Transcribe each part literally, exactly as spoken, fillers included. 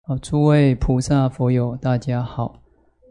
好，诸位菩萨佛友大家好。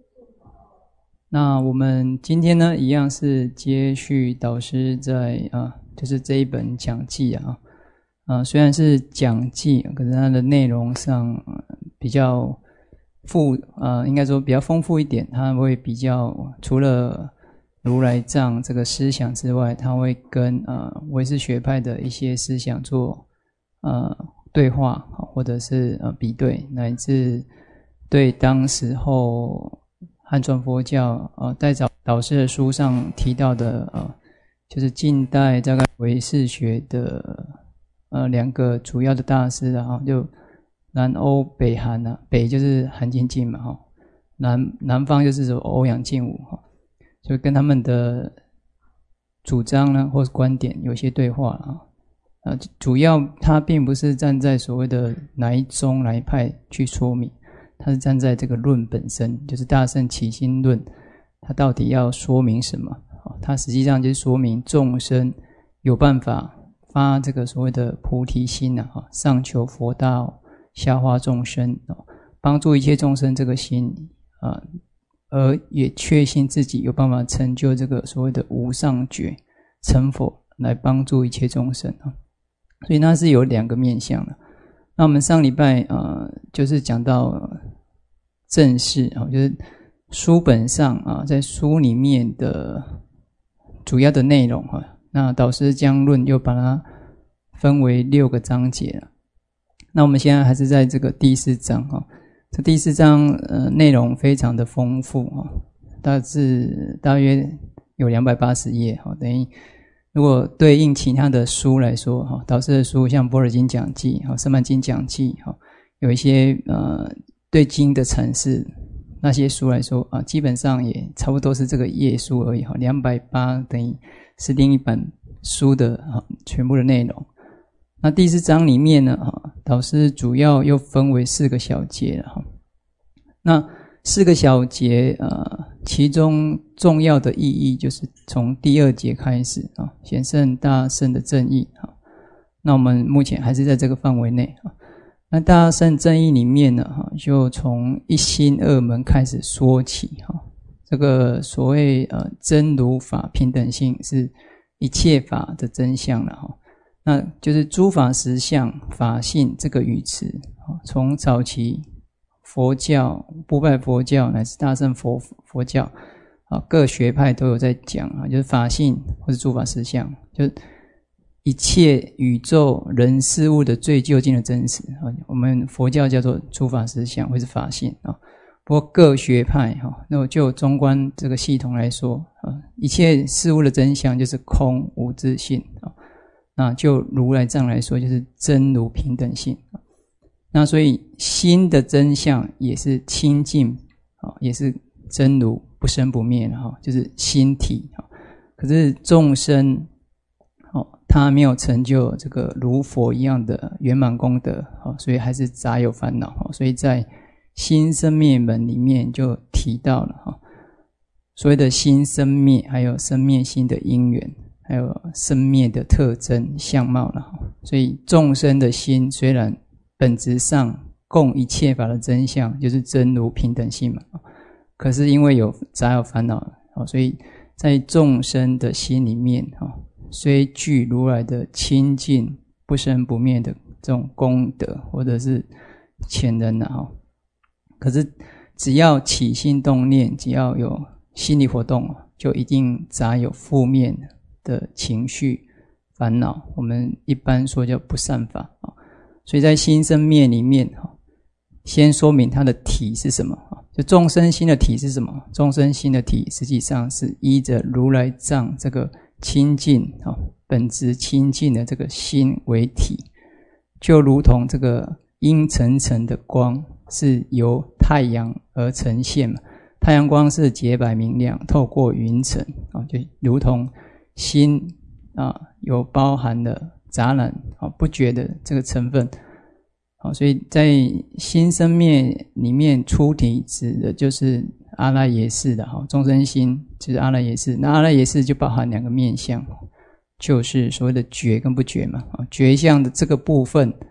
那我们今天呢一样是接续导师在啊，就是这一本讲记啊，啊虽然是讲记，可是它的内容上、呃、比较富啊、呃，应该说比较丰富一点，它会比较除了如来藏这个思想之外，它会跟呃唯识学派的一些思想做呃对话，或者是呃比对，乃至对当时候汉传佛教呃在导导师的书上提到的呃，就是近代大概唯识学的呃两个主要的大师啊，就南欧北韩啊，北就是韩精进嘛哈，南南方就是欧阳靖武哈，就跟他们的主张呢或是观点有些对话啊。呃，主要他并不是站在所谓的哪一宗哪一派去说明，他是站在这个论本身，就是大乘起心论，他到底要说明什么？他实际上就是说明众生有办法发这个所谓的菩提心啊，上求佛道，下化众生，帮助一切众生这个心啊，而也确信自己有办法成就这个所谓的无上觉，成佛来帮助一切众生啊。所以它是有两个面向的。那我们上礼拜呃，就是讲到正式啊，就是书本上啊，在书里面的主要的内容啊，那导师将论又把它分为六个章节了。那我们现在还是在这个第四章啊，这第四章呃内容非常的丰富啊，大致大约有两百八十页啊，等于如果对应其他的书来说，哈，导师的书像《般若经讲记》、《圣曼经讲记》，哈，有一些呃对经的阐释，那些书来说啊，基本上也差不多是这个页数而已，哈，两百八等于是另一本书的啊全部的内容。那第四章里面呢，哈，导师主要又分为四个小节了，哈。那四个小节呃，其中重要的意义就是从第二节开始啊，显圣大乘的正义啊。那我们目前还是在这个范围内啊。那大乘正义里面呢，哈，就从一心二门开始说起哈。这个所谓呃真如法平等性是一切法的真相了哈。那就是诸法实相法性这个语词啊，从早期佛教、部派佛教乃至大乘佛佛教啊，各学派都有在讲啊，就是法性或是诸法实相，就是一切宇宙人事物的最究竟的真实啊。我们佛教叫做诸法实相或是法性啊。不过各学派哈，那就中观这个系统来说啊，一切事物的真相就是空无自性啊。那就如来藏来说，就是真如平等性。那所以心的真相也是清净，也是真如不生不灭的，就是心体。可是众生他没有成就这个如佛一样的圆满功德，所以还是杂有烦恼。所以在心生灭门里面就提到了所谓的心生灭，还有生灭心的因缘，还有生灭的特征相貌了。所以众生的心虽然本质上共一切法的真相就是真如平等性嘛，可是因为有杂有烦恼，所以在众生的心里面虽具如来的清净不生不灭的这种功德或者是潜能啊，可是只要起心动念，只要有心理活动，就一定杂有负面的情绪烦恼，我们一般说叫不善法。所以在心生灭里面，先说明它的体是什么，就众生心的体是什么？众生心的体实际上是依着如来藏这个清净本质清净的这个心为体，就如同这个阴沉沉的光是由太阳而呈现嘛，太阳光是洁白明亮，透过云层就如同心啊有包含了杂染不觉的这个成分。所以在心生灭里面出体指的就是阿赖耶识的众生心，就是阿赖耶识。那阿赖耶识就包含两个面向，就是所谓的觉跟不觉嘛。觉相的这个部分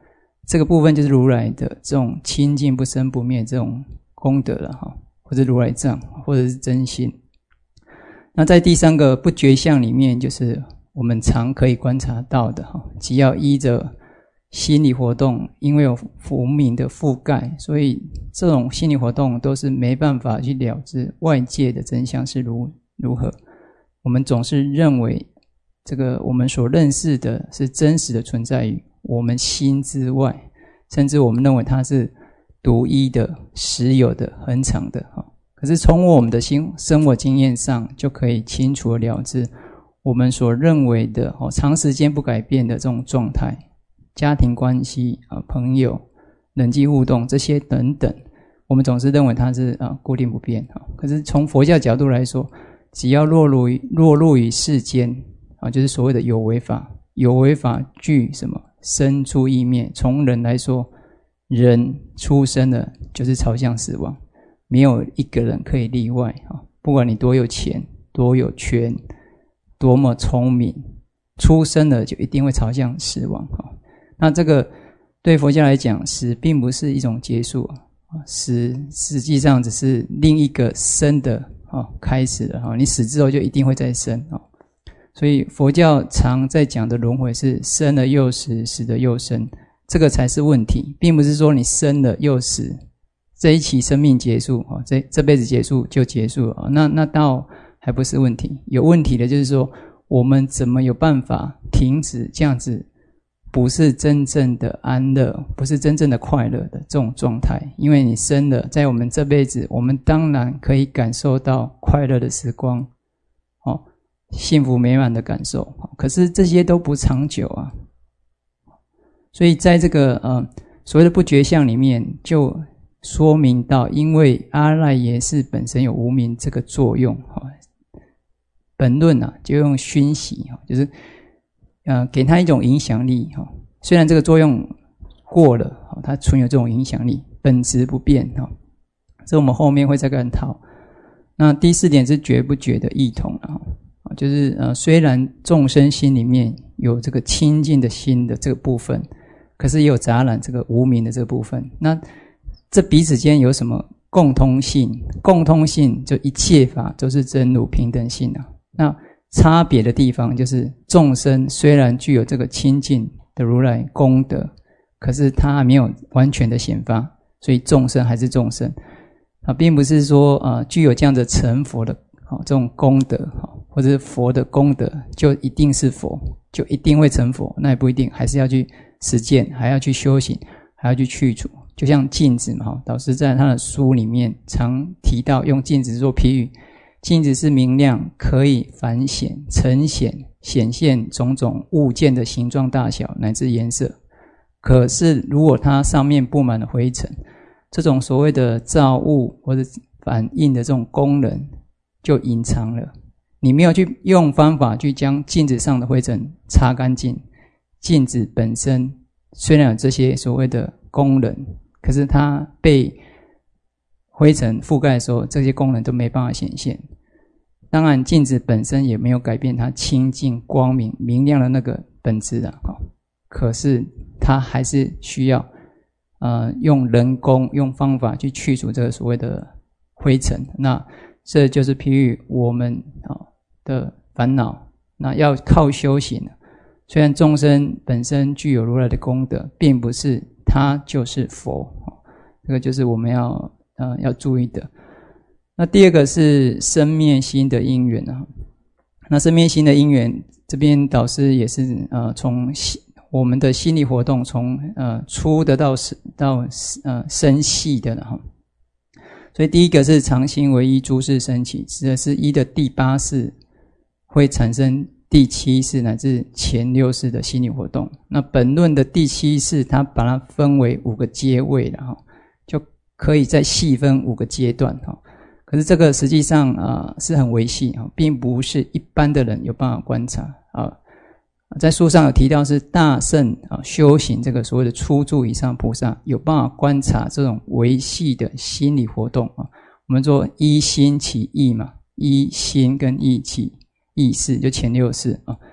这个部分就是如来的这种清净不生不灭这种功德了哈，或者如来藏，或者是真心。那在第三个不觉相里面，就是我们常可以观察到的哈，只要依着心理活动，因为有无明的覆盖，所以这种心理活动都是没办法去了知外界的真相是如如何。我们总是认为这个我们所认识的是真实的存在于我们心之外，甚至我们认为它是独一的、实有的、恒常的。可是从我们的心生活经验上，就可以清楚地了知我们所认为的长时间不改变的这种状态，家庭关系、朋友、人际互动这些等等，我们总是认为它是固定不变。可是从佛教角度来说，只要落入于落入于世间，就是所谓的有为法，有为法具什么生出异灭。从人来说，人出生了就是朝向死亡，没有一个人可以例外。不管你多有钱、多有权、多么聪明，出生了就一定会朝向死亡。那这个对佛教来讲，死并不是一种结束，死实际上只是另一个生的开始了。你死之后就一定会再生。所以佛教常在讲的轮回是生了又死，死了又生，这个才是问题，并不是说你生了又死，这一期生命结束，这这辈子结束就结束了，那那倒还不是问题。有问题的就是说，我们怎么有办法停止这样子不是真正的安乐，不是真正的快乐的这种状态？因为你生了，在我们这辈子，我们当然可以感受到快乐的时光，哦，幸福美满的感受，可是这些都不长久啊。所以在这个呃所谓的不觉相里面，就说明到，因为阿赖耶识本身有无明这个作用，本论啊就用熏习，就是呃给它一种影响力。虽然这个作用过了，它存有这种影响力，本质不变，这我们后面会再探讨。那第四点是觉不觉的异同，就是呃虽然众生心里面有这个清净的心的这个部分，可是也有杂染这个无明的这个部分。那这彼此间有什么共通性？共通性就一切法都是真如平等性啊。那差别的地方就是众生虽然具有这个清净的如来功德，可是他还没有完全的显发，所以众生还是众生啊，并不是说啊具有这样的成佛的啊这种功德啊，或者是佛的功德就一定是佛，就一定会成佛，那也不一定，还是要去实践，还要去修行，还要去去除。就像镜子嘛，导师在他的书里面常提到用镜子做譬喻，镜子是明亮，可以反显、呈现、显现种种物件的形状大小乃至颜色。可是如果它上面布满了灰尘，这种所谓的造物或者反应的这种功能就隐藏了。你没有去用方法去将镜子上的灰尘擦干净，镜子本身虽然有这些所谓的功能，可是它被灰尘覆盖的时候，这些功能都没办法显现。当然镜子本身也没有改变它清净光明明亮的那个本质啊，可是它还是需要呃用人工用方法去去除这个所谓的灰尘。那这就是譬喻我们的烦恼，那要靠修行。虽然众生本身具有如来的功德，并不是他就是佛，这个就是我们要呃要注意的。那第二个是生灭心的因缘啊。那生灭心的因缘，这边导师也是呃从我们的心理活动从呃粗的到到呃深细的哈。所以第一个是常心为一诸事生起，指的是一的第八识会产生第七识乃至前六识的心理活动。那本论的第七识，它把它分为五个阶位了哈，就可以再细分五个阶段哈。可是这个实际上啊、呃、是很微细啊，并不是一般的人有办法观察啊。在书上有提到是大圣啊修行这个所谓的初住以上菩萨有办法观察这种微细的心理活动啊。我们说依心起意嘛，依心跟意起意识就前六识啊。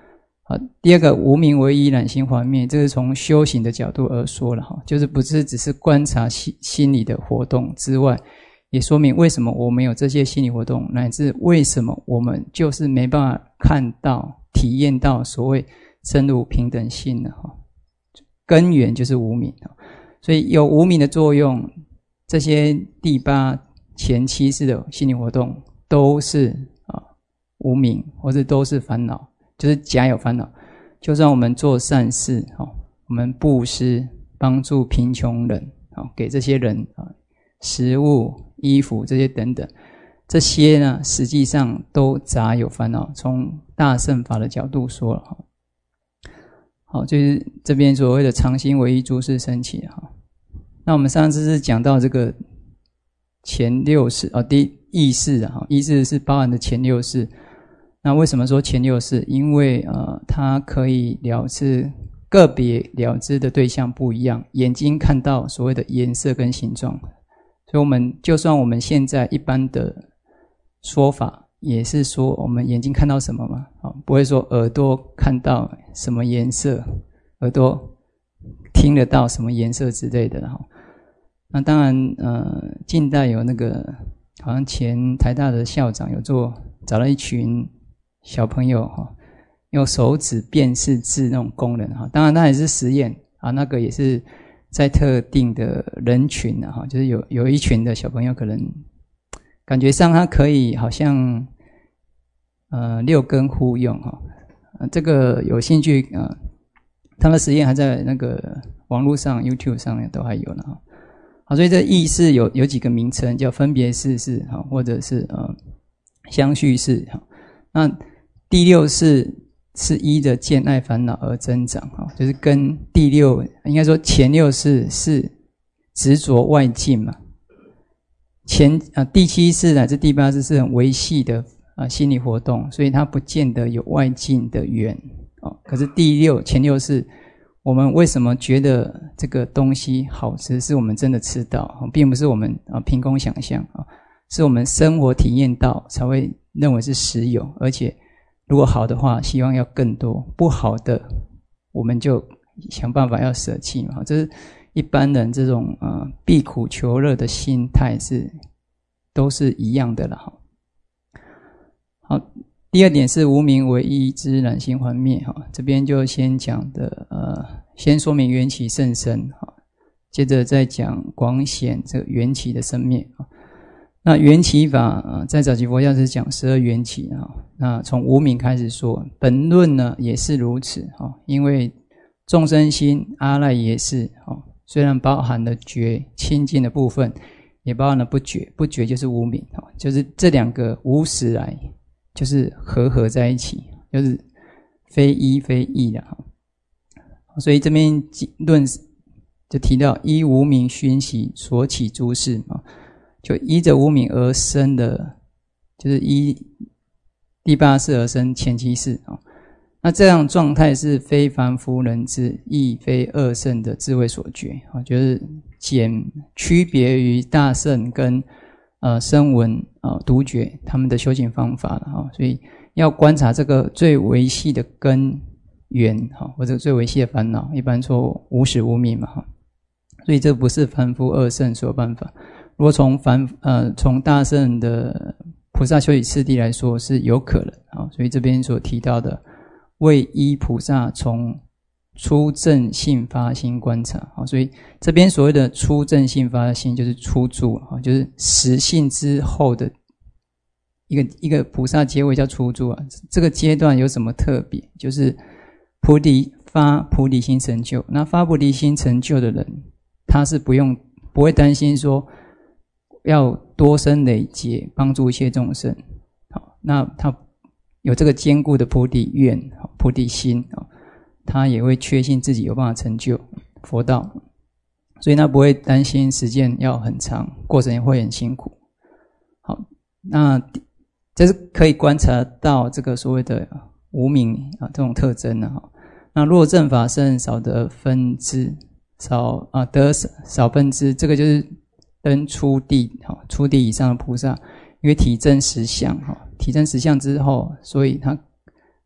好，第二个无明为一，染心还灭，这是从修行的角度而说了哈，就是不是只是观察心心理的活动之外，也说明为什么我们有这些心理活动，乃至为什么我们就是没办法看到、体验到所谓真如平等性呢？哈，根源就是无明，所以有无明的作用，这些第八前七世的心理活动都是啊无明，或者都是烦恼。就是假有烦恼，就算我们做善事，我们布施帮助贫穷人，给这些人食物、衣服这些等等，这些呢实际上都杂有烦恼。从大乘法的角度说了，好，就是这边所谓的常心唯一诸事生起。那我们上次是讲到这个前六识啊，第一意识啊，意识是包含的前六识。那为什么说前六识？因为呃，它可以了知个别了知的对象不一样，眼睛看到所谓的颜色跟形状，所以我们就算我们现在一般的说法，也是说我们眼睛看到什么嘛，啊，不会说耳朵看到什么颜色，耳朵听得到什么颜色之类的哈。那当然，呃，近代有那个好像前台大的校长有做找了一群小朋友哈，用手指辨识字那种功能哈，当然那也是实验啊，那个也是在特定的人群啊哈，就是有有一群的小朋友可能感觉上他可以好像呃六根互用哈，呃这个有兴趣啊、呃，他们实验还在那个网络上 YouTube 上面都还有呢哈。好，所以这意识有有几个名称，叫分别识识哈，或者是呃相续识哈。那第六识是依着见爱烦恼而增长，就是跟第六应该说前六识是执着外境嘛，前啊第七识乃至第八识是很微细的啊心理活动，所以它不见得有外境的缘哦。可是第六前六识，我们为什么觉得这个东西好吃，是我们真的吃到，并不是我们啊凭空想象啊，是我们生活体验到才会认为是实有，而且如果好的话，希望要更多；不好的，我们就想办法要舍弃嘛。这是一般人这种呃避苦求乐的心态是都是一样的了哈。好，第二点是无明为一之染心还灭哈，这边就先讲的呃，先说明缘起甚深哈，接着再讲广显这个缘起的生灭啊。那缘起法、呃、在早期佛教是讲十二缘起啊。那从无明开始说，本论呢也是如此啊，因为众生心阿赖耶识啊，虽然包含了觉清净的部分，也包含了不觉，不觉就是无明啊，就是这两个无始来就是合合在一起，就是非一非异的哈。所以这边论就提到依无明熏习所起诸事啊。就依着无明而生的，就是依第八识而生前七识啊。那这样状态是非凡夫人之，亦非二圣的智慧所觉啊，就是简区别于大圣跟呃声闻啊独觉他们的修行方法了哈。所以要观察这个最微细的根源哈，或者最微细的烦恼，一般说无始无明嘛哈。所以这不是凡夫二圣所有办法。如果从凡呃从大圣的菩萨修习次第来说是有可能啊，所以这边所提到的为依菩萨从初正信发心观察啊，所以这边所谓的初正信发心就是初住啊，就是实信之后的一个一个菩萨阶位叫初住啊。这个阶段有什么特别？就是菩提发菩提心成就，那发菩提心成就的人，他是不用不会担心说要多生累劫帮助一切众生，好，那他有这个坚固的菩提愿、菩提心，他也会确信自己有办法成就佛道，所以他不会担心时间要很长，过程也会很辛苦。好，那这是可以观察到这个所谓的无明啊这种特征呢。那若正法甚少得分支，少啊得少分支，这个就是登初地，初地以上的菩萨，因为体证实相，体证实相之后，所以他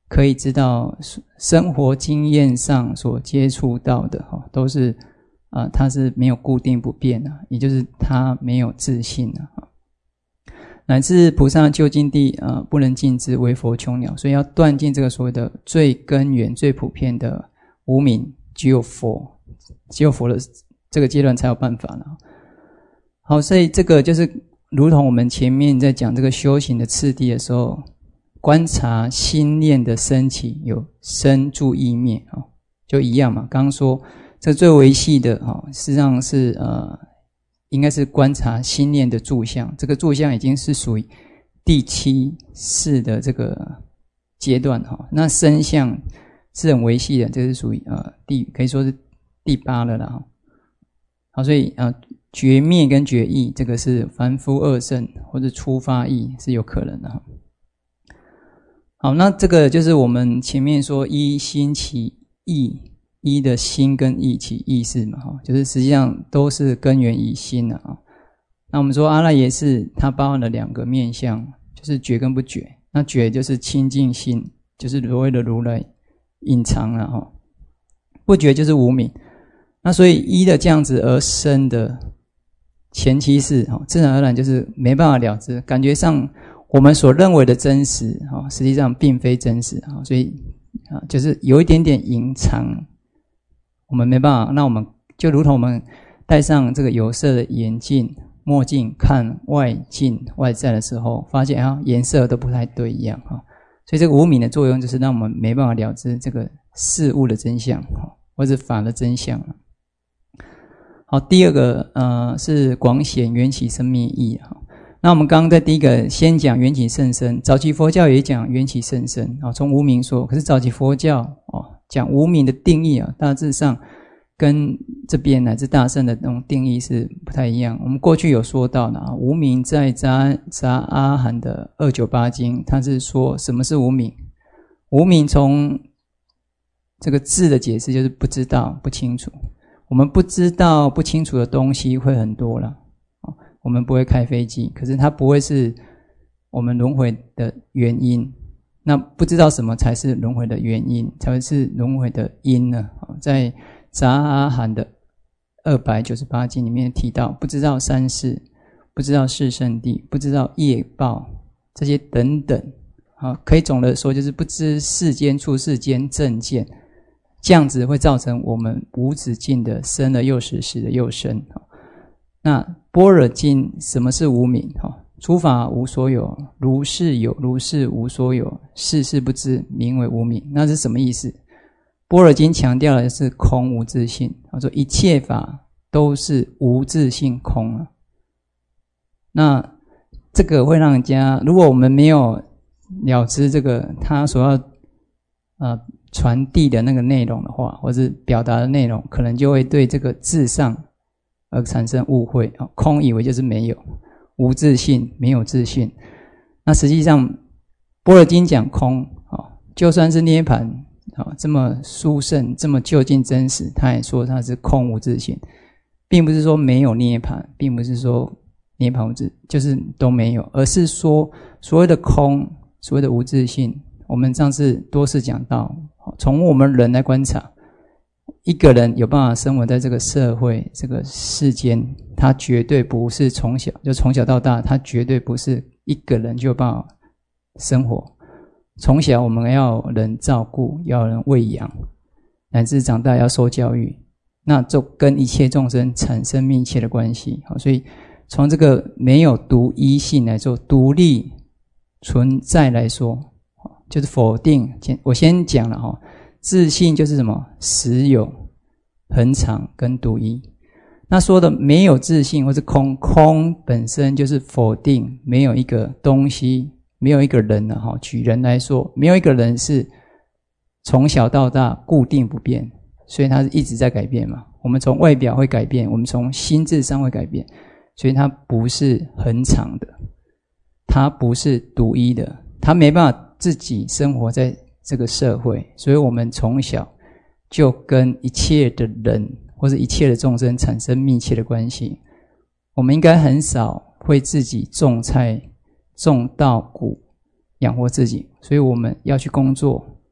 可以知道生活经验上所接触到的哈，都是啊、呃，它是没有固定不变的，也就是它没有自性的哈。乃至菩萨究竟地啊、呃，不能尽知为佛穷了，所以要断尽这个所谓的最根源、最普遍的无明，只有佛，只有佛的这个阶段才有办法了。好，所以这个就是如同我们前面在讲这个修行的次第的时候，观察心念的升起有生住意灭啊，就一样嘛。刚刚说这最维系的啊，实际上是呃。应该是观察心念的住相，这个住相已经是属于第七世的这个阶段哈。那身相是很维系的，这是属于呃第可以说是第八了啦哈。好，所以呃觉灭跟觉意，这个是凡夫二圣或者初发意是有可能的哈。好，那这个就是我们前面说依心起意。一的心跟意起意识嘛，就是实际上都是根源于心啊。那我们说阿赖耶识它包含了两个面向，就是觉跟不觉。那觉就是清净心，就是所谓的如来隐藏了哈。不觉就是无明。那所以一的这样子而生的前期是自然而然就是没办法了知，感觉上我们所认为的真实实际上并非真实，所以就是有一点点隐藏。我们没办法，那我们就如同我们戴上这个有色的眼镜、墨镜看外境外在的时候，发现啊颜色都不太对一样哈。所以这个无明的作用就是让我们没办法了知这个事物的真相或者法的真相。好，第二个呃是广显缘起生灭义哈。那我们刚刚在第一个先讲缘起甚深，早期佛教也讲缘起甚深啊，从无明说，可是早期佛教哦。讲无明的定义啊，大致上跟这边乃至大乘的那种定义是不太一样。我们过去有说到的啊，无明在杂杂阿含的二九八经，它是说什么是无明？无明从这个字的解释就是不知道、不清楚。我们不知道、不清楚的东西会很多了。我们不会开飞机，可是它不会是我们轮回的原因。那不知道什么才是轮回的原因，才会是轮回的因呢？在杂阿含的二百九十八经里面提到，不知道三世，不知道四圣谛，不知道业报，这些等等，可以总的说就是不知世间、出世间正见，这样子会造成我们无止境的生了又死，死了又生。那般若经什么是无明？诸法无所有，如是有，如是无所有，世事不知，名为无明。那是什么意思？般若经强调的是空无自性，他说一切法都是无自性空啊。那这个会让人家，如果我们没有了知这个他所要呃传递的那个内容的话，或是表达的内容，可能就会对这个字上而产生误会啊，空以为就是没有。无自性，没有自性。那实际上般若经讲空，就算是涅槃这么殊胜，这么究竟真实，他也说它是空无自性，并不是说没有涅槃，并不是说涅槃无自就是都没有，而是说所谓的空，所谓的无自性，我们上次多次讲到，从我们人来观察，一个人有办法生活在这个社会这个世间，他绝对不是从小就从小到大，他绝对不是一个人就有办法生活。从小我们要有人照顾，要有人喂养，乃至长大要受教育，那就跟一切众生产生密切的关系。所以从这个没有独一性来说，独立存在来说，就是否定。我先讲了哈，自性就是什么？实有、恒常跟独一。那说的没有自性或是空，空本身就是否定，没有一个东西，没有一个人啊，举人来说，没有一个人是从小到大固定不变，所以它是一直在改变嘛。我们从外表会改变，我们从心智上会改变，所以它不是恒常的，它不是独一的，它没办法自己生活在这个社会，所以我们从小就跟一切的人或者一切的众生产生密切的关系。我们应该很少会自己种菜、种稻谷养活自己，所以我们要去工作，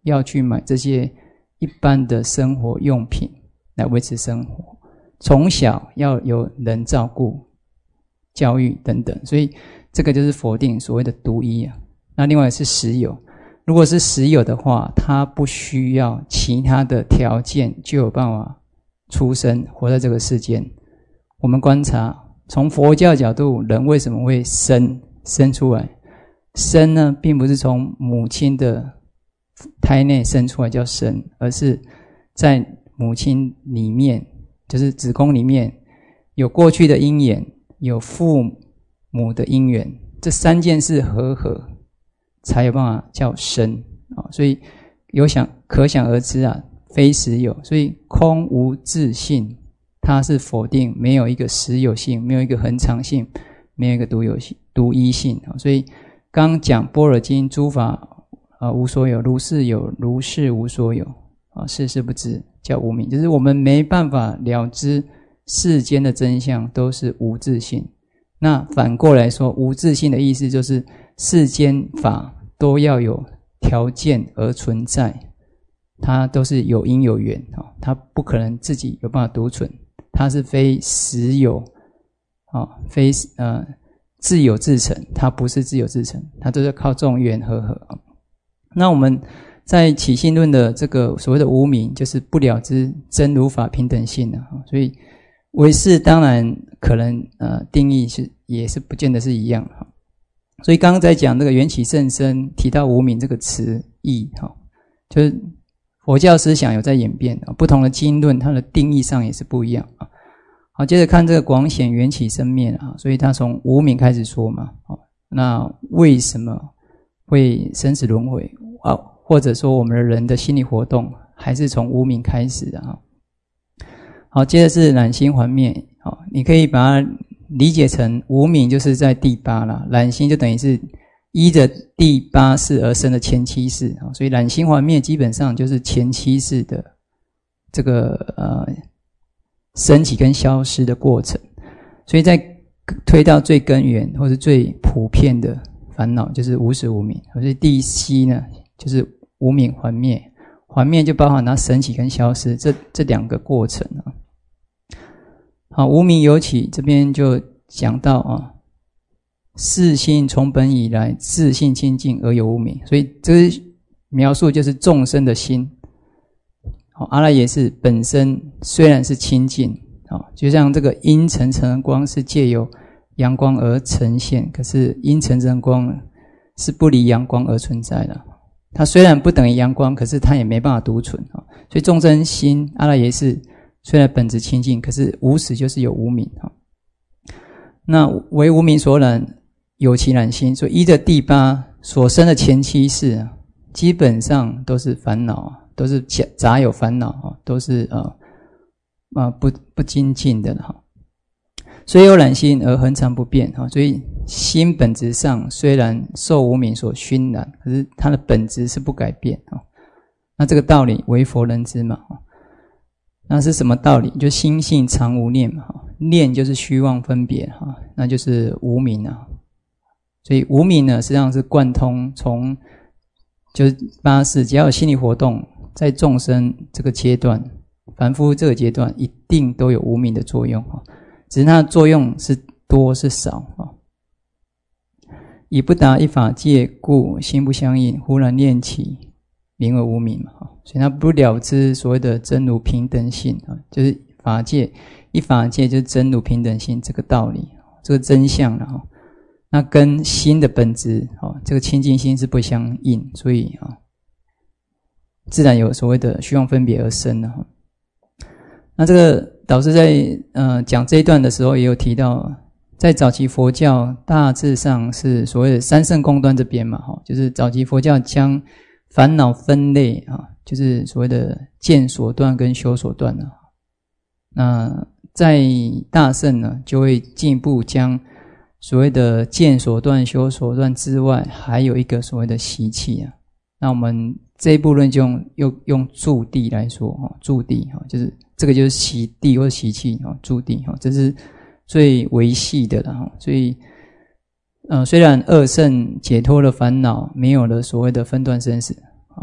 要去买这些一般的生活用品来维持生活，从小要有人照顾、教育等等，所以这个就是否定所谓的独一啊。那另外是实有，如果是实有的话，它不需要其他的条件就有办法出生活在这个世间。我们观察从佛教角度，人为什么会生生出来？生呢，并不是从母亲的胎内生出来叫生，而是在母亲里面，就是子宫里面有过去的因缘，有父母的因缘，这三件事合合才有办法叫生啊。所以有想可想而知啊，非实有，所以空无自性，它是否定没有一个实有性，没有一个恒常性，没有一个独有性、独一性啊。所以刚讲般若经，诸法啊无所有，如是有，如是无所有啊，事事不知，叫无明。就是我们没办法了知世间的真相，都是无自性。那反过来说，无自性的意思就是世间法都要有条件而存在，它都是有因有缘啊，它不可能自己有办法独存，它是非实有啊，非呃自有自成，它不是自有自成，它都是靠众缘和合啊。那我们在起信论的这个所谓的无明，就是不了知真如法平等性啊，所以唯识当然可能呃定义是也是不见得是一样哈。所以刚刚在讲这个缘起甚深，提到无明这个词义哈，就是佛教思想有在演变啊，不同的经论它的定义上也是不一样啊。好，接着看这个广显缘起生灭啊，所以他从无明开始说嘛，那为什么会生死轮回啊？或者说我们的人的心理活动还是从无明开始的啊。好，接着是染心还灭，好，你可以把它理解成无明就是在第八啦，染心就等于是依着第八世而生的前七世，所以染心还灭基本上就是前七世的这个呃升起跟消失的过程。所以在推到最根源或是最普遍的烦恼就是无始无明，所以第七呢就是无明还灭，还灭就包含它升起跟消失这这两个过程啊。好，无明有起这边就讲到啊，世心从本以来自性清净而有无明，所以这是描述就是众生的心。好，阿赖耶识本身虽然是清净，好，就像这个阴沉沉的光是借由阳光而呈现，可是阴沉沉的光是不离阳光而存在的。它虽然不等于阳光，可是它也没办法独存啊。所以众生心阿赖耶识虽然本质清净，可是无始就是有无明啊。那为无明所染，有其染心，所以依着第八所生的前七世啊，基本上都是烦恼，都是杂有烦恼啊，都是呃呃不不精进的哈。虽有染心而恒常不变啊，所以心本质上虽然受无明所熏染，可是它的本质是不改变啊。那这个道理唯佛能知嘛。那是什么道理？就心性常无念嘛，念就是虚妄分别哈，那就是无明啊。所以无明呢，实际上是贯通从就是八世，只要有心理活动，在众生这个阶段、凡夫这个阶段，一定都有无明的作用哈，只是它的作用是多是少啊。以不达一法界故，心不相应，忽然念起，名为无明嘛。所以他不了知所谓的真如平等性啊，就是法界一法界就是真如平等性这个道理，这个真相了哈。那跟心的本质啊，这个清净心是不相应，所以啊，自然有所谓的虚妄分别而生的哈。那这个导师在呃讲这一段的时候，也有提到，在早期佛教大致上是所谓的三圣共断这边嘛哈，就是早期佛教将烦恼分类啊，就是所谓的见所断跟修所断啊。那在大乘呢，就会进一步将所谓的见所断、修所断之外，还有一个所谓的习气啊。那我们这一部论就用用用住地来说哈，住地哈，就是这个就是习地或者习气哈，住地哈，这是最维系的了哈。所以呃，虽然二圣解脱了烦恼，没有了所谓的分段生死啊，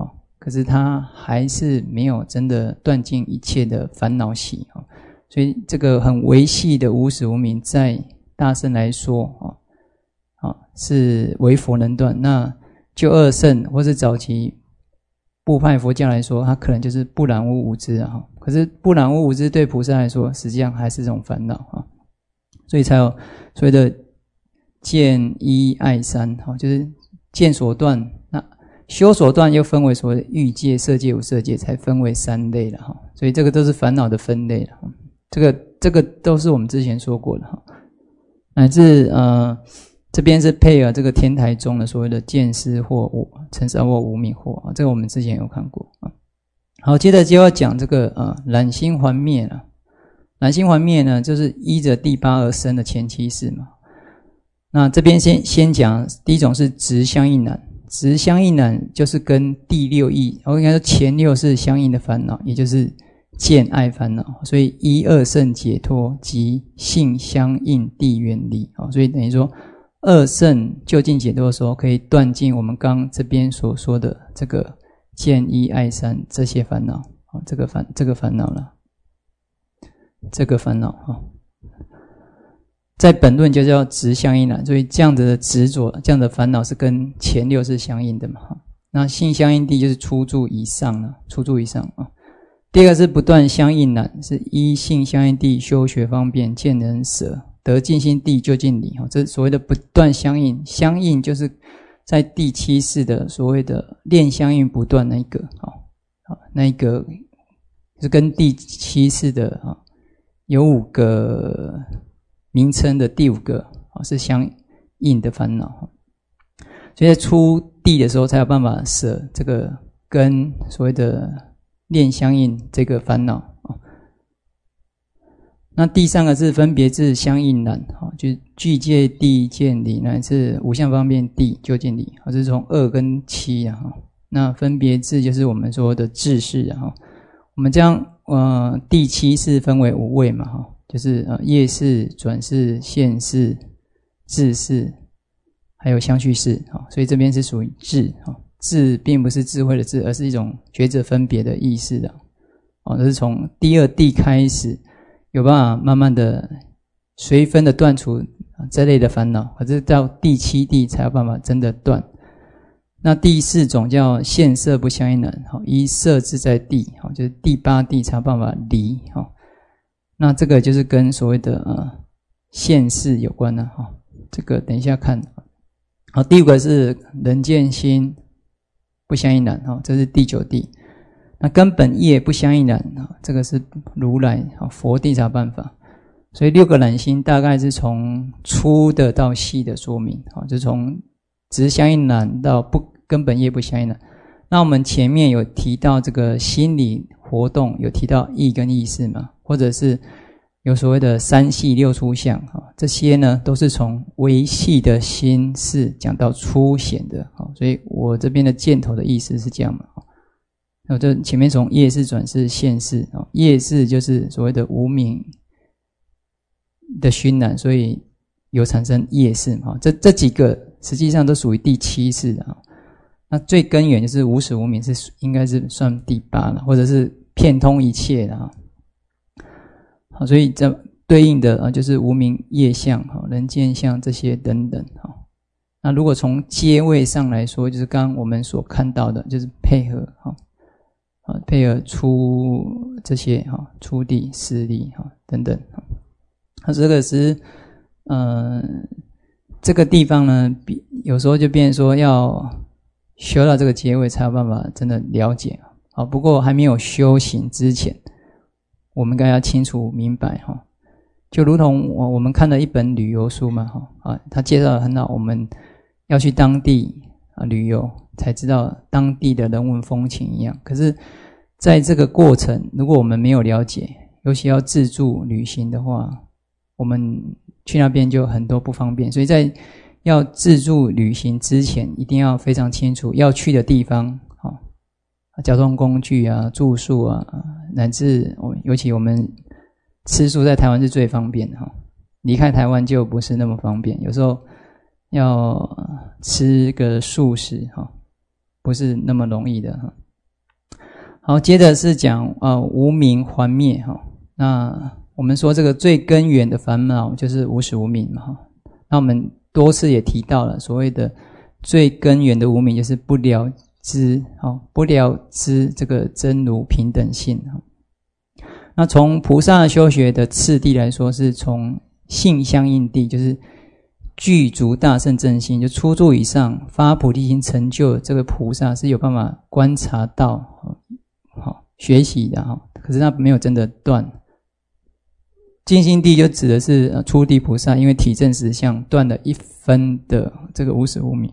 可是他还是没有真的断尽一切的烦恼习啊。所以这个很微细的无始无明，在大乘来说啊，啊是唯佛能断。那就二乘或是早期部派佛教来说，它可能就是不染污无知啊。可是不染污无知对菩萨来说，实际上还是这种烦恼啊。所以才有所谓的见一爱三，就是见所断，那修所断又分为所谓的欲界、色界、无色界，才分为三类了哈。所以这个都是烦恼的分类了。这个这个都是我们之前说过的哈。乃至呃这边是配合这个天台宗的所谓的见思惑、尘沙惑、无明惑啊，这个我们之前有看过啊。好，接着就要讲这个呃染心还灭了。染心还灭呢，就是依着第八而生的前七世嘛。那这边先先讲第一种是直相应染，直相应染就是跟第六义，我应该说前六是相应的烦恼，也就是见爱烦恼，所以一二乘解脱及性相应地远离，所以等于说二乘究竟解脱的时候，可以断尽我们刚刚这边所说的这个见一爱三这些烦恼，这个烦这个烦恼了，这个烦恼哈，在本论就叫直相应染，所以这样子的执着，这样的烦恼是跟前六是相应的嘛。那性相应地就是初住以上了，初住以上啊。第二个是不断相应染，是依性相应地修学方便，见人舍得尽心地就近理，这所谓的不断相应，相应就是在第七世的所谓的练相应不断那一个啊，那一个是跟第七世的啊有五个名称的第五个啊是相应的烦恼，所以在初地的时候才有办法舍这个跟所谓的练相应这个烦恼。那第三个是分别智相应染，就是具界地见理，乃至无相方便地究竟理，这是从二跟七啊。那分别智就是我们说的智识啊。我们将呃第七世分为五位嘛，就是呃业识、转识、现识、智识，还有相续识，所以这边是属于智。智并不是智慧的智，而是一种觉者分别的意识的。哦，这是从第二地开始有办法慢慢的随分的断除这类的烦恼，可是到第七地才有办法真的断。那第四种叫现色不相应染，依色自在地，就是第八地才有办法离。那这个就是跟所谓的呃现世有关的，这个等一下看。好，第五个是人见心不相应染，这是第九地。那根本业不相应染，这个是如来佛地才有办法。所以六个染心大概是从粗的到细的说明，就从直相应染到不根本业不相应染。那我们前面有提到这个心理活动，有提到意跟意识嘛，或者是有所谓的三细六粗相，这些呢都是从微细的心事讲到粗显的。所以我这边的箭头的意思是这样嘛。我这前面从业识转识现识，业识就是所谓的无明的熏染，所以有产生业识，这这几个实际上都属于第七世的。那最根源就是无始无明，是应该是算第八了，或者是遍通一切的。好，所以这对应的就是无明业相、人见相这些等等。那如果从阶位上来说，就是刚刚我们所看到的，就是配合配合出这些出地、四地等等。那这个是呃这个地方呢，有时候就变成说要修到这个阶位才有办法真的了解。好，不过还没有修行之前，我们应该要清楚明白哈。就如同我我们看了一本旅游书嘛哈啊，他介绍得很好，我们要去当地啊旅游，才知道当地的人文风情一样。可是在这个过程，如果我们没有了解，尤其要自助旅行的话，我们去那边就很多不方便。所以在要自助旅行之前，一定要非常清楚要去的地方，交通工具啊、住宿啊，乃至尤其我们吃素在台湾是最方便的，离开台湾就不是那么方便。有时候要吃个素食不是那么容易的。 好，接着是讲呃无明还灭哈。那我们说这个最根源的烦恼就是无始无明嘛哈。那我们多次也提到了，所谓的最根源的无明就是不了知哈，不了知这个真如平等性哈。那从菩萨修学的次第来说，是从性相应地，就是具足大乘正心，就初住以上发菩提心成就这个菩萨是有办法观察到好学习的哈，可是他没有真的断。净心地就指的是初地菩萨，因为体证实相断了一分的这个无始无明。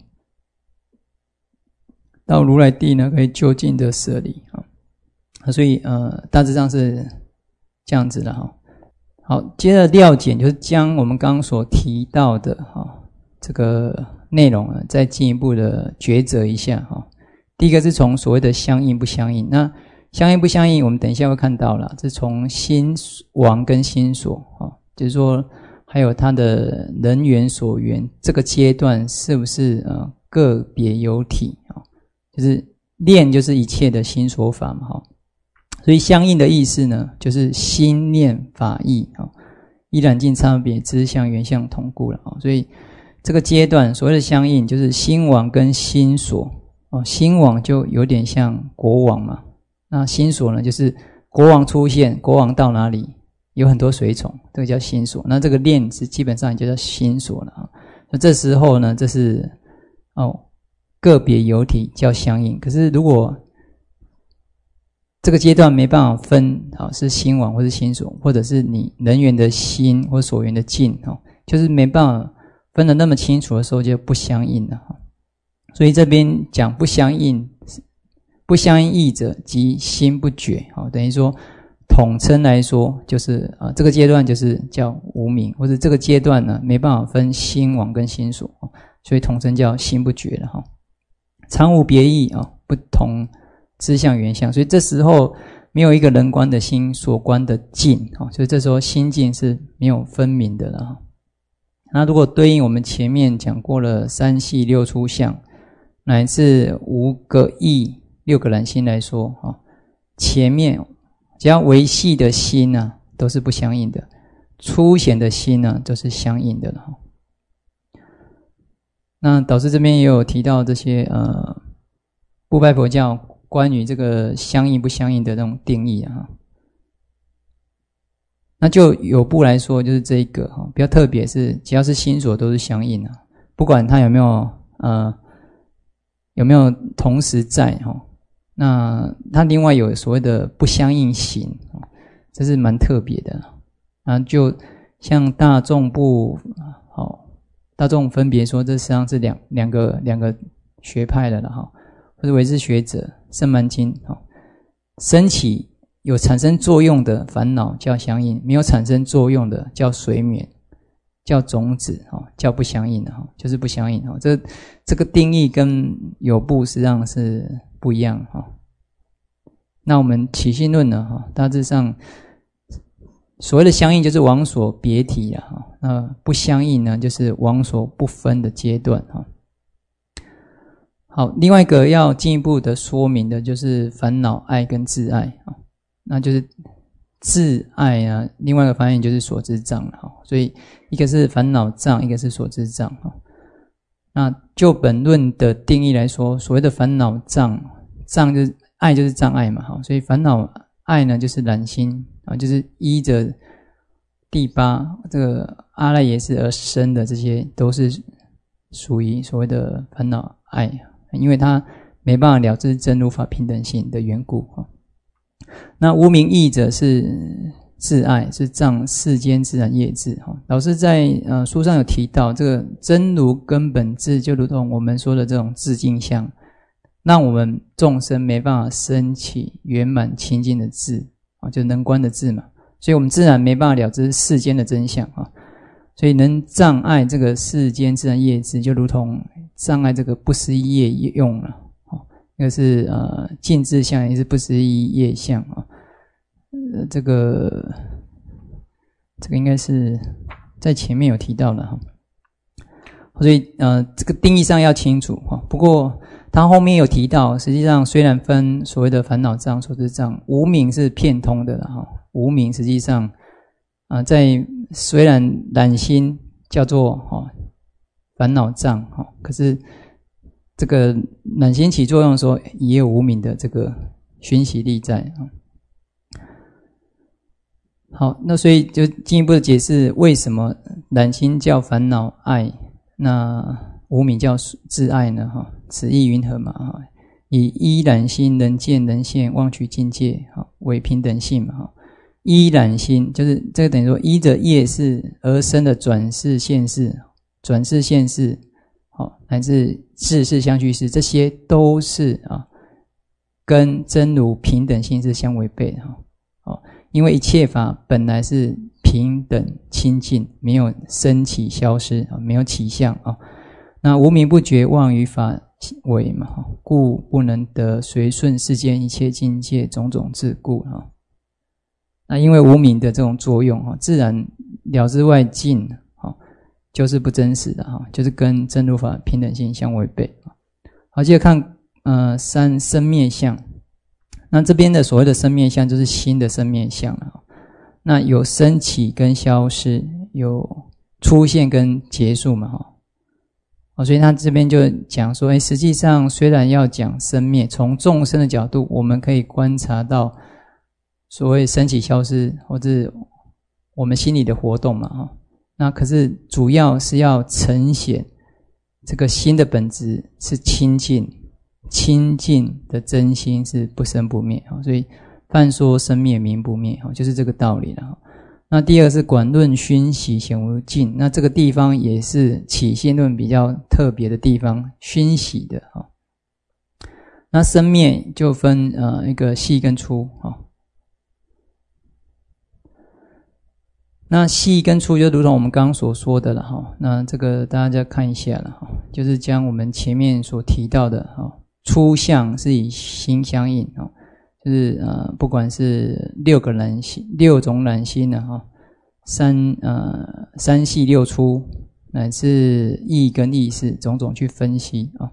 到如来地呢，可以就近的舍离啊，所以呃大致上是这样子的哈。好，接着料简就是将我们刚刚所提到的哈这个内容呢，再进一步的抉择一下哈。第一个是从所谓的相应不相应，那相应不相应，我们等一下会看到了，是从心王跟心所啊，就是说还有它的人缘所缘这个阶段是不是呃个别有体啊？就是念就是一切的心所法嘛哈。所以相应的意思呢，就是心念法意啊，依染尽差别，知相缘相同故了啊。所以这个阶段所谓的相应，就是心王跟心所哦。心王就有点像国王嘛，那心所呢，就是国王出现，国王到哪里有很多随从，这个叫心所。那这个念是基本上就叫心所了啊。那这时候呢，这是哦个别有体叫相应。可是如果这个阶段没办法分啊，是心王或是心所，或者是你人缘的心或所缘的境哦，就是没办法分得那么清楚的时候，就不相应了哈。所以这边讲不相应，不相应义者即心不觉啊，等于说统称来说，就是啊这个阶段就是叫无明，或者这个阶段呢没办法分心王跟心所，所以统称叫心不觉了哈。常无别义啊，不同知相缘相，所以这时候没有一个人观的心所观的境啊，所以这时候心境是没有分明的了哈。那如果对应我们前面讲过了三系六出相，乃至五个意六个染心来说啊，前面只要维系的心呢、啊，都是不相应的；粗显的心呢、啊，都是相应的了哈。那导师这边也有提到这些呃，部派佛教关于这个相应不相应的这种定义啊，那就有部来说就是这一个哈，比较特别是只要是心所都是相应啊，不管它有没有呃有没有同时在哈，那它另外有所谓的不相应行，这是蛮特别的啊。就像大众部好，大众分别说这实际上是两两个两个学派的了哈，或者唯识学者圣曼经哈，升起有产生作用的烦恼叫相应，没有产生作用的叫随眠，叫种子叫不相应的，就是不相应。这这个定义跟有部实际上是不一样。那我们起信论呢，大致上所谓的相应就是往所别体啊，那不相应呢就是往所不分的阶段。好，另外一个要进一步的说明的就是烦恼爱跟自爱，那就是自爱啊，另外一个翻译就是所知障了，所以一个是烦恼障，一个是所知障。那就本论的定义来说，所谓的烦恼障，障就是爱就是障碍嘛，所以烦恼爱呢就是染心啊，就是依着第八这个阿赖耶识而生的，这些都是属于所谓的烦恼爱，因为它没办法了知真如法平等性的缘故。那无明义者是自爱，是障世间自然业智。老师在呃书上有提到，这个真如根本智就如同我们说的这种自净相，让我们众生没办法升起圆满清净的智，就能观的智嘛，所以我们自然没办法了知世间的真相啊。所以能障碍这个世间自然业智，就如同障碍这个不思议业用了。一个是呃净智相，也是不思议业相啊。呃，这个这个应该是在前面有提到的哈。 所以呃，这个定义上要清楚哈。不过他后面有提到，实际上虽然分所谓的烦恼障、所知障，无明是遍通的了哈。无明实际上啊、呃，在虽然染心叫做哈烦恼障哈，可是这个染心起作用的时候，也有无明的这个熏习力在啊。好，那所以就进一步的解释为什么染心叫烦恼爱，那无明叫自爱呢？哈，此意云何嘛？哈，以依染心能见能现妄取境界，哈，为平等性嘛？哈，依染心就是这个等于说依着业识而生的转世现世、转世现世，好，乃至世事相续事，这些都是啊，跟真如平等性是相违背的哈。好，因为一切法本来是平等清净，没有生起消失啊，没有起相啊。那无明不觉妄于法为嘛，故不能得随顺世间一切境界种种自故啊。那因为无明的这种作用啊，自然了知外境啊，就是不真实的哈，就是跟真如法平等性相违背。好，接着看呃三生灭相。那这边的所谓的生灭相，就是心的生灭相了。那有升起跟消失，有出现跟结束嘛哈。所以他这边就讲说，实际上虽然要讲生灭，从众生的角度，我们可以观察到所谓升起消失，或者我们心里的活动嘛哈。那可是主要是要呈现这个心的本质是清净，清净的真心是不生不灭，所以泛说生灭名不灭，就是这个道理了。那第二个是广论熏习显无尽，那这个地方也是起信论比较特别的地方，熏习的。那生灭就分呃一个细跟粗。那细跟粗就如同我们刚刚所说的了哈，那这个大家看一下了哈，就是将我们前面所提到的哈，粗相是以心相应哈。就是呃，不管是六个染心、六种染心呢，哈，三呃三细六粗，乃至意跟意识种种去分析啊。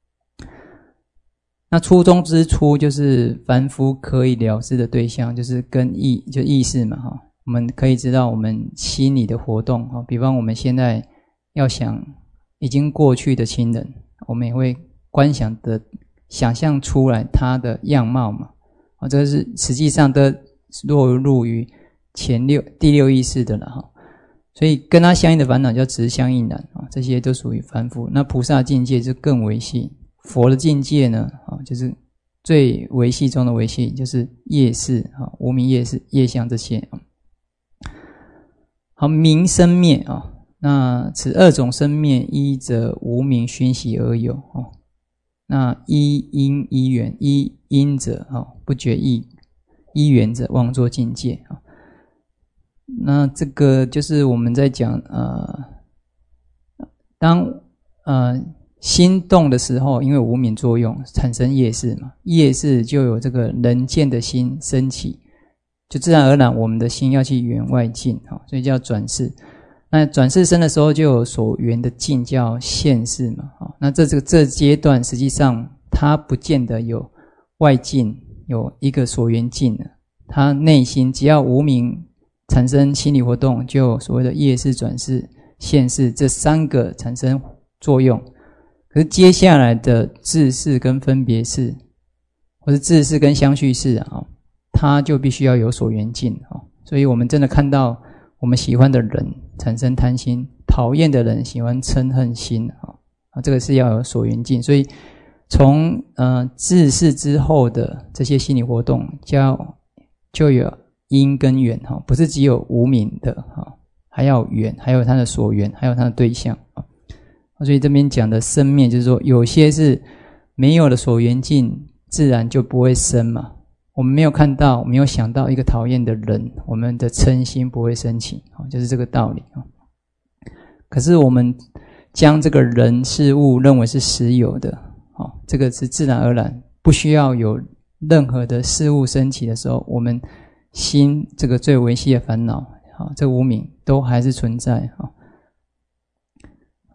那粗中之粗，就是凡夫可以了知的对象，就是跟意就意识嘛，哈。我们可以知道我们心理的活动哈，比方我们现在要想已经过去的亲人，我们也会观想的想象出来他的样貌嘛。这个是实际上都落入于前六第六意识的了哈，所以跟它相应的烦恼叫执相应染啊，这些都属于凡夫。那菩萨境界就更维系，佛的境界呢啊，就是最维系中的维系，就是业识啊，无明业识、业相这些啊。好，明生灭啊，那此二种生灭，依着无明熏习而有啊。那依因依缘，依因者啊，不觉意；依缘者妄作境界啊。那这个就是我们在讲呃，当呃心动的时候，因为无明作用产生业识嘛，业识就有这个能见的心升起，就自然而然我们的心要去缘外境啊，所以叫转世。那转世生的时候就有所缘的境叫现世嘛，那这这个这阶段实际上它不见得有外境，有一个所缘境的，它内心只要无明产生心理活动，就有所谓的业识、转世、现世这三个产生作用。可是接下来的自世跟分别世，或是自世跟相续世啊，它就必须要有所缘境啊。所以我们真的看到我们喜欢的人产生贪心，讨厌的人喜欢嗔恨心啊，这个是要有所缘境。所以从呃自世之后的这些心理活动，叫就有因跟缘哈，不是只有无明的哈，还要缘，还有它的所缘，还有它的对象啊。所以这边讲的生灭，就是说有些是没有了所缘境，自然就不会生嘛。我们没有看到，没有想到一个讨厌的人，我们的嗔心不会升起，就是这个道理。可是我们将这个人事物认为是实有的，这个是自然而然，不需要有任何的事物升起的时候，我们心这个最维系的烦恼，这个无明都还是存在。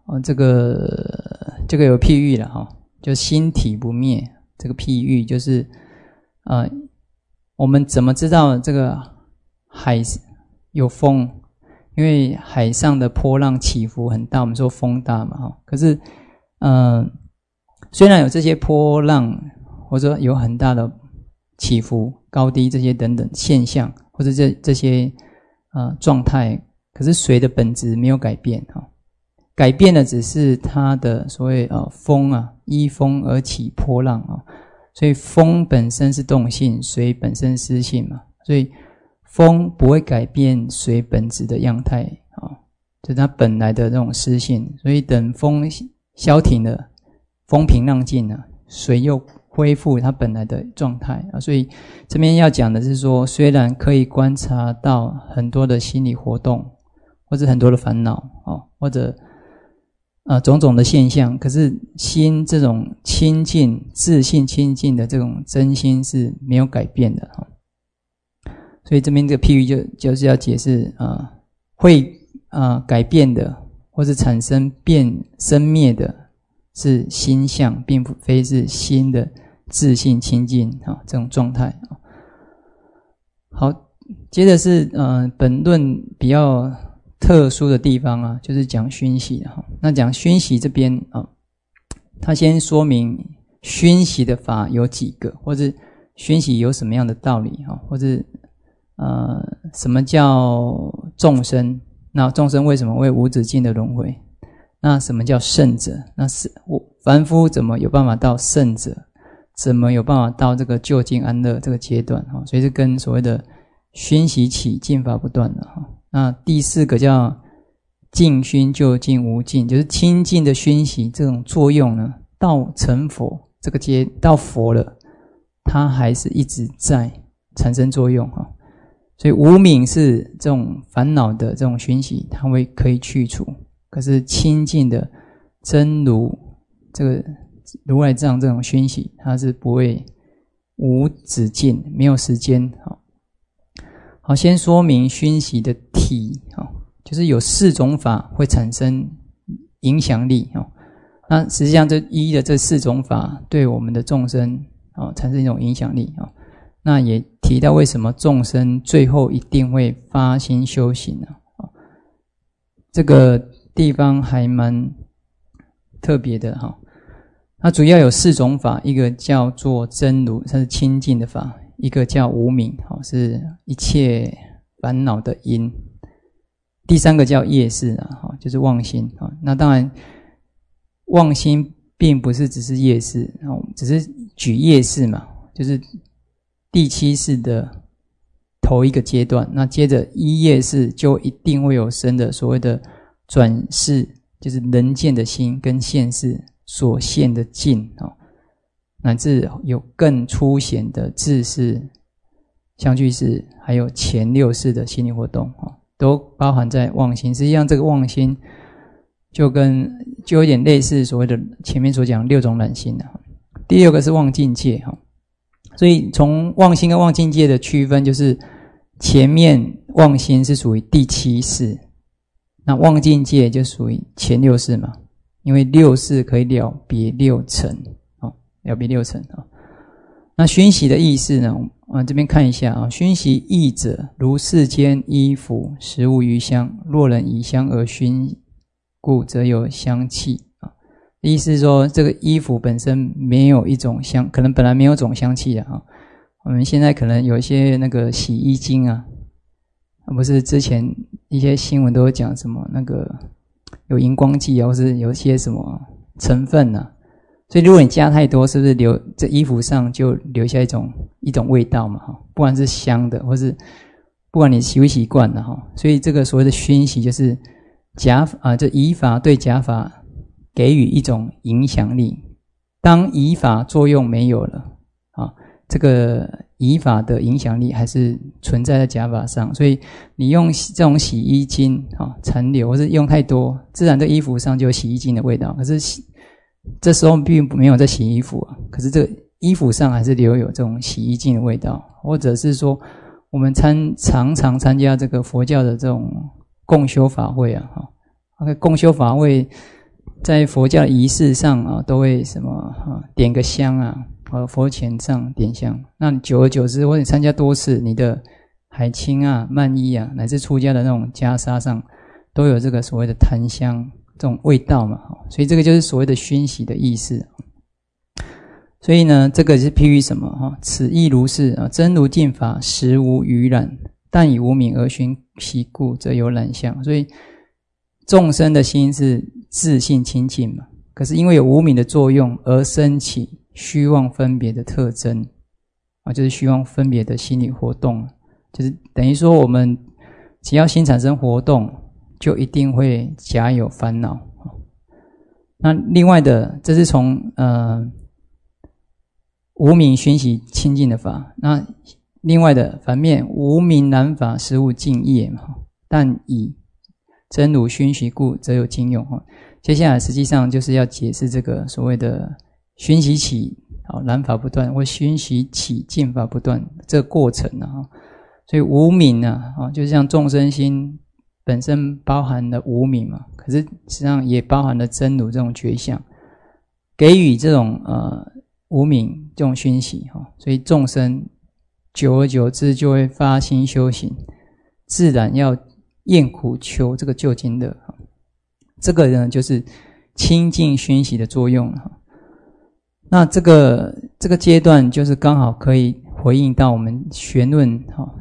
哦，这个这个有譬喻了哈，就心体不灭。这个譬喻就是呃，我们怎么知道这个海有风？因为海上的波浪起伏很大，我们说风大嘛哈。可是呃，虽然有这些波浪，或者有很大的起伏、高低这些等等现象，或者这这些呃状态，可是水的本质没有改变哈。改变的只是它的所谓呃风啊，依风而起波浪啊，所以风本身是动性，水本身湿性嘛，所以风不会改变水本质的样态啊，就是它本来的那种湿性。所以等风消停了，风平浪静了，水又恢复它本来的状态啊。所以这边要讲的是说，虽然可以观察到很多的心理活动，或者很多的烦恼啊，或者呃，种种的现象，可是心这种清净、自信清净的这种真心是没有改变的哈。所以这边这个譬喻就就是要解释啊、呃，会啊、呃、改变的，或是产生变生灭的，是心相，并非是心的自信清净啊这种状态啊。好，接着是呃本论比较特殊的地方啊，就是讲熏习哈。那讲熏习这边啊，他先说明熏习的法有几个，或者熏习有什么样的道理哈，或者呃什么叫众生？那众生为什么会无止境的轮回？那什么叫圣者？那是凡夫怎么有办法到圣者？怎么有办法到这个究竟安乐这个阶段哈？所以是跟所谓的熏习起净法不断的哈。那第四个叫净熏究竟无尽，就是清净的熏习这种作用呢，到成佛这个阶到佛了，它还是一直在产生作用哈。所以无明是这种烦恼的这种熏习，它会可以去除，可是清净的真如这个如来藏这种熏习，它是不会无止境，没有时间哈。好，先说明熏习的体，就是有四种法会产生影响力。那实际上这一的这四种法对我们的众生产生一种影响力。那也提到为什么众生最后一定会发心修行。这个地方还蛮特别的。它主要有四种法，一个叫做真如，它是清净的法，一个叫无明，是一切烦恼的因，第三个叫业识啊，就是妄心啊。那当然妄心并不是只是业识，只是举业识嘛，就是第七识的头一个阶段。那接着依业识就一定会有生的所谓的转识，就是能见的心跟现识所现的境啊，乃至有更粗显的智识、相续识，还有前六识的心理活动，都包含在妄心。实际上这个妄心就跟就有点类似所谓的前面所讲六种染心。第六个是妄境界，所以从妄心跟妄境界的区分，就是前面妄心是属于第七识，那妄境界就属于前六识嘛，因为六识可以了别六尘，了别六尘啊。那熏习的意思呢？啊，这边看一下啊。熏习意者，如世间衣服、食物余香，若人以香而熏故，则有香气啊。意思是说，这个衣服本身没有一种香，可能本来没有种香气的啊。我们现在可能有一些那个洗衣精啊，不是之前一些新闻都有讲什么那个有荧光剂啊，或是有一些什么成分啊。所以如果你加太多，是不是留这衣服上就留下一种一种味道嘛？不管是香的，或是不管你习不习惯的哈。所以这个所谓的熏习，就是假啊，这仪法对假法给予一种影响力。当仪法作用没有了啊，这个仪法的影响力还是存在在假法上。所以你用这种洗衣精啊残留，或是用太多，自然这衣服上就有洗衣精的味道。可是洗这时候并没有在洗衣服啊，可是这个衣服上还是留有这种洗衣精的味道。或者是说我们参常常参加这个佛教的这种共修法会啊，共修法会在佛教仪式上啊，都会什么啊，点个香啊，啊佛前上点香。那你久而久之，或者你参加多次，你的海青啊、曼衣啊，乃至出家的那种袈裟上，都有这个所谓的檀香这种味道嘛。所以这个就是所谓的熏习的意思。所以呢，这个是譬喻什么哈？此亦如是啊，真如净法，实无余染，但以无明而熏习故，则有染相。所以众生的心是自性清净嘛，可是因为有无明的作用而生起虚妄分别的特征啊，就是虚妄分别的心理活动，就是等于说我们只要心产生活动，就一定会夹有烦恼。那另外的，这是从呃无明熏习清净的法，那另外的反面，无明染法实无净业嘛，但以真如熏习故，则有净用。接下来实际上就是要解释这个所谓的熏习起染法不断，或熏习起净法不断这个过程啊。所以无明啊，就像众生心本身包含了无明嘛，可是实际上也包含了真如这种觉相，给予这种呃无明这种熏习哈，所以众生久而久之就会发心修行，自然要厌苦求这个究竟乐。这个呢就是清净熏习的作用。那这个这个阶段就是刚好可以回应到我们玄论哈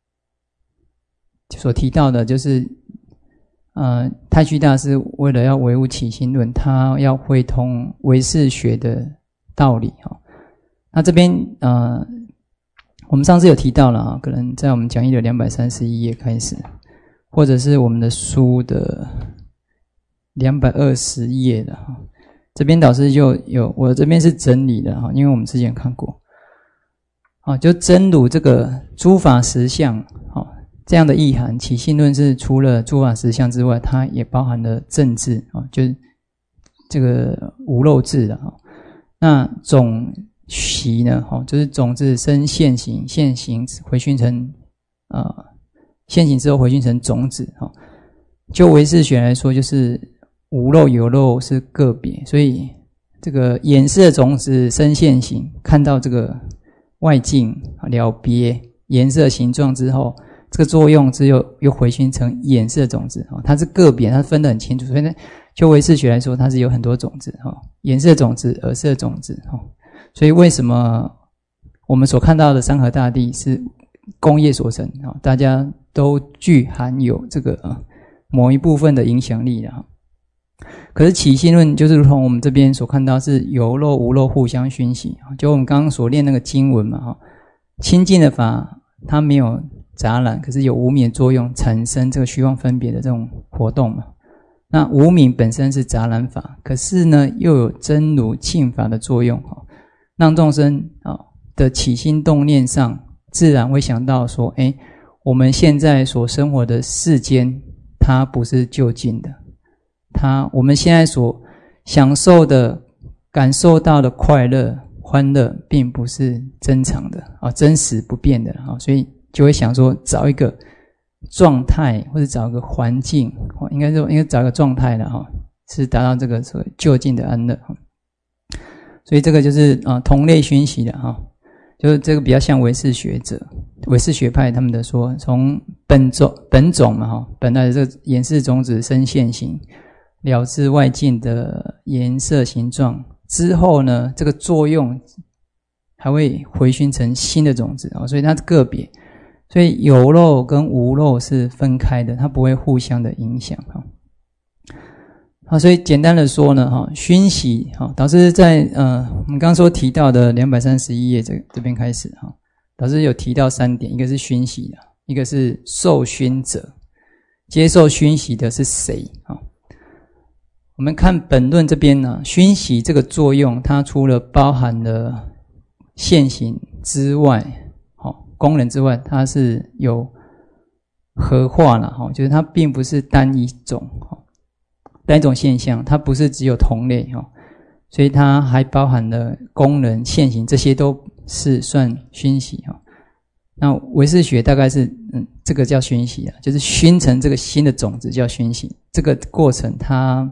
所提到的，就是呃太虚大师为了要维护起心论，他要会通唯识学的道理哈。那这边呃我们上次有提到了啊，可能在我们讲义的两百三十一页开始，或者是我们的书的两百二十页的哈，这边导师就有，我这边是整理的哈，因为我们之前看过，啊，就真如这个诸法实相，哈，这样的意涵。起信论是除了诸法实相之外，它也包含了正智啊，就是这个无漏智的哈。那种习呢，哈，就是种子生现行，现行回熏成啊、呃，现行之后回熏成种子哈。就唯识学来说，就是无漏有漏是个别，所以这个眼识的种子生现行，看到这个外境了别颜色形状之后，这个作用之后又回熏成眼识的种子，它是个别，它分得很清楚。所以呢，就唯识学来说，它是有很多种子，眼识的种子、耳识的种子。所以为什么我们所看到的山河大地是工业所成，大家都具含有这个某一部分的影响力的。可是起信论就是如同我们这边所看到是有漏无漏互相熏习，就我们刚刚所念那个经文嘛，清净的法它没有杂染，可是有无明的作用产生这个虚妄分别的这种活动嘛。那无明本身是杂染法，可是呢又有真如净法的作用，让众生的起心动念上自然会想到说，诶，我们现在所生活的世间它不是究竟的，它我们现在所享受的感受到的快乐欢乐并不是真常的啊，真实不变的啊，所以就会想说找一个状态或者找一个环境，应该说应该找一个状态了哈，是达到这个所谓究竟的安乐。所以这个就是啊同类熏习的哈，就是这个比较像唯识学者、唯识学派他们的说，从本种本种嘛哈，本来的这个眼识种子生现行，了知外境的颜色形状之后呢，这个作用还会回熏成新的种子，所以它是个别，所以有漏跟无漏是分开的，它不会互相的影响。好，所以简单的说呢，哈，熏习，哈，导师在呃我们刚刚说提到的两百三十一页这这边开始，哈，导师有提到三点，一个是熏习的，一个是受熏者，接受熏习的是谁？哈，我们看本论这边呢，熏习这个作用，它除了包含了现行之外，好，功能之外，它是有合化了，哈，就是它并不是单一种，哈。单一种现象，它不是只有同类，所以它还包含了功能、现行，这些都是算熏习。那唯识学大概是嗯，这个叫熏习，就是熏成这个新的种子叫熏习。这个过程它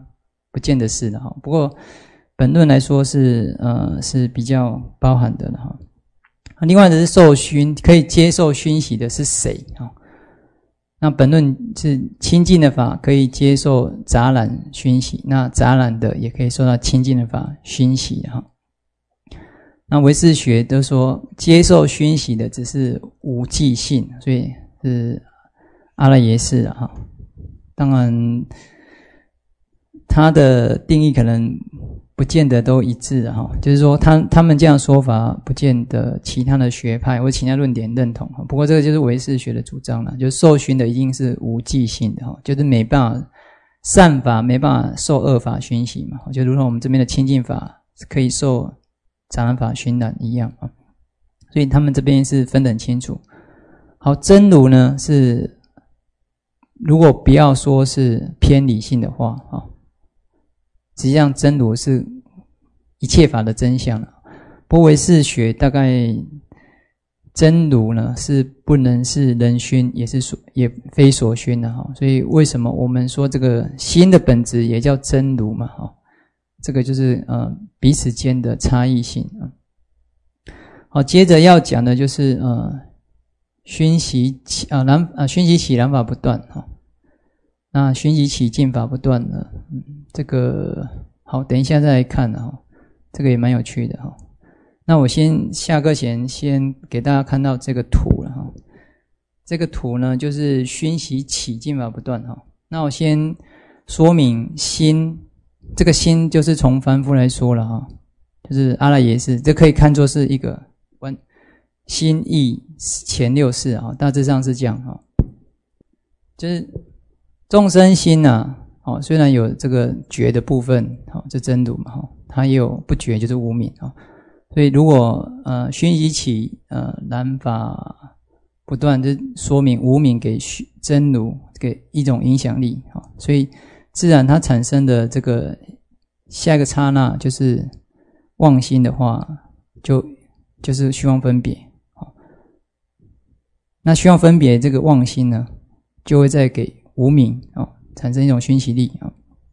不见得是的哈。不过本论来说是呃是比较包含的了哈。另外的是受熏，可以接受熏习的是谁哈？那本论是清净的法可以接受杂染熏习，那杂染的也可以受到清净的法熏习哈。那唯识学都说接受熏习的只是无记性，所以是阿赖耶识啊哈。当然他的定义可能不见得都一致哈，就是说他他们这样说法不见得其他的学派或其他论点认同。不过这个就是唯识学的主张了，就是受熏的一定是无记性的哈，就是没办法善法没办法受恶法熏习嘛，就如同我们这边的清净法可以受杂染法熏染一样啊。所以他们这边是分得很清楚。好，真如呢是如果不要说是偏理性的话啊。实际上真如是一切法的真相了。不过唯识学大概真如呢是不能是人熏，也是所也非所熏的哈。所以为什么我们说这个心的本质也叫真如嘛哈？这个就是呃彼此间的差异性啊。好，接着要讲的就是呃熏习起啊染啊熏习起染法不断哈。那熏习起净法不断呢？嗯，这个好，等一下再来看哈，这个也蛮有趣的哈。那我先下课前先给大家看到这个图了哈。这个图呢就是熏习起净法不断哈。那我先说明心，这个心就是从凡夫来说了哈，就是阿赖耶识，这可以看作是一个心意前六识啊，大致上是这样哈，就是众生心啊，哦，虽然有这个觉的部分，哦，这真如嘛，哦，它也有不觉，就是无明啊，哦。所以如果呃熏习起呃染法不断，就说明无明给真如给一种影响力啊，哦，所以自然它产生的这个下一个刹那就是妄心的话，就就是虚妄分别啊，哦。那虚妄分别这个妄心呢，就会再给无明啊，哦，产生一种熏习力啊，哦。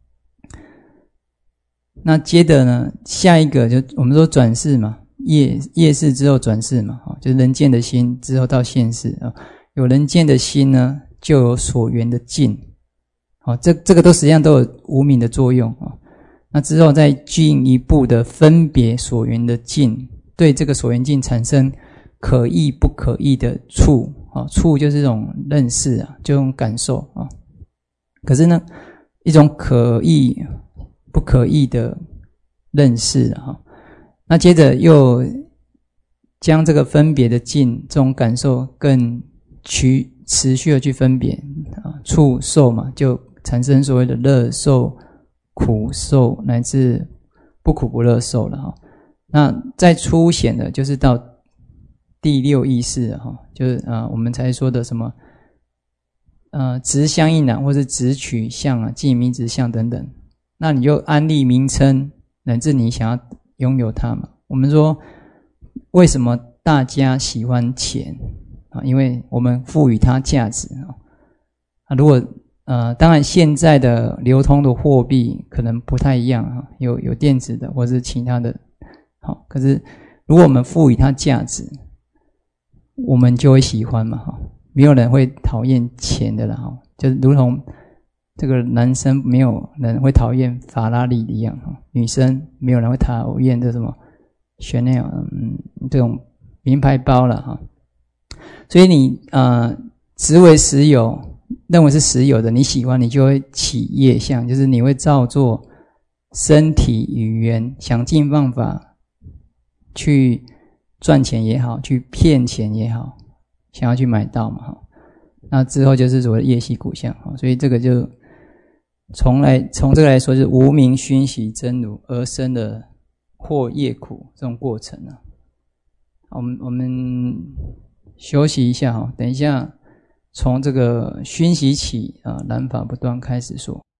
那接着呢，下一个就我们说转世嘛，业业世之后转世嘛，哦，就是人见的心之后到现世啊，哦，有人见的心呢，就有所缘的境，哦，这这个都实际上都有无明的作用啊，哦。那之后再进一步的分别所缘的境，对这个所缘境产生可意不可意的触啊，触就是这种认识啊，这种感受啊。可是呢，一种可意不可意的认识啊，那接着又将这个分别的境这种感受更去持续的去分别啊，触受嘛，就产生所谓的乐受、苦受乃至不苦不乐受了哈。那再粗显的就是到第六意识哈，就是啊我们才说的什么呃直相应染或是直取相啊、记名直相等等。那你就安立名称，乃至你想要拥有它嘛。我们说为什么大家喜欢钱啊？因为我们赋予它价值啊。啊，如果呃，当然现在的流通的货币可能不太一样哈，有有电子的或是其他的，好，可是如果我们赋予它价值，我们就会喜欢嘛哈。没有人会讨厌钱的啦哈，就是如同这个男生没有人会讨厌法拉利一样哈，女生没有人会讨厌这什么 Chanel 嗯这种名牌包了哈。所以你呃执为实有，认为是实有的，你喜欢你就会起业相，就是你会照做身体语言，想尽办法去赚钱也好，去骗钱也好，想要去买到嘛哈。那之后就是所谓的业系苦相哈，所以这个就从来从这个来说，就是无明熏习真如而生的或业苦这种过程啊。我们我们休息一下哈，等一下从这个熏习起啊，染法不断开始说。